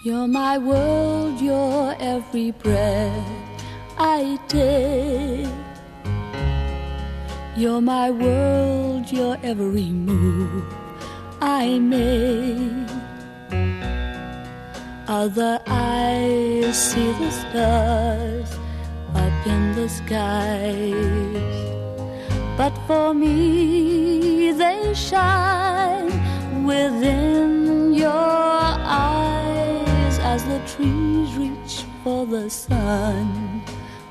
You're my world, you're every breath I take. You're my world, you're every move I make. Other eyes see the stars up in the skies, but for me they shine within your eyes as the trees reach for the sun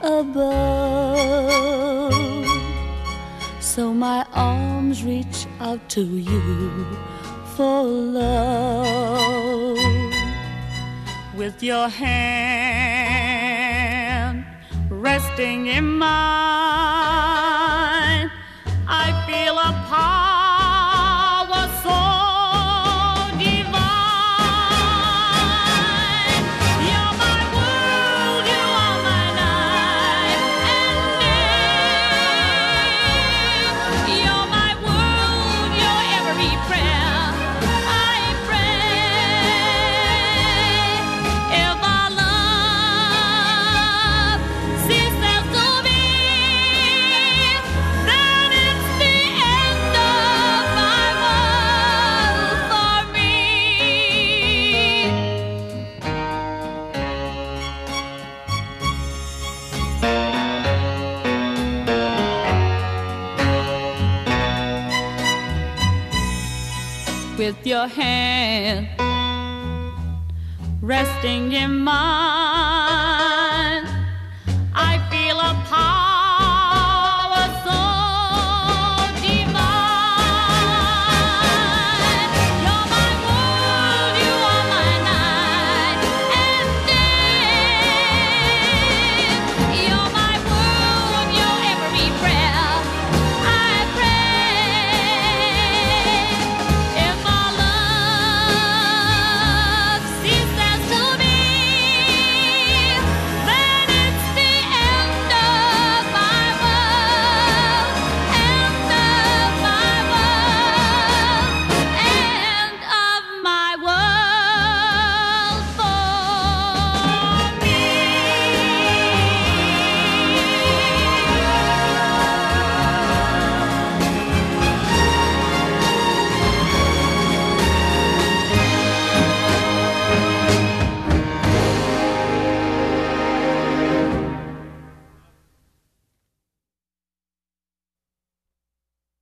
above. So my arms reach out to you for love. With your hand resting in mine, I feel a power so divine. You're my world, you are my night and day. You're my world, you're every prayer I pray. If our love ceases to be, then it's the end of my world for me. With your hand resting in mine,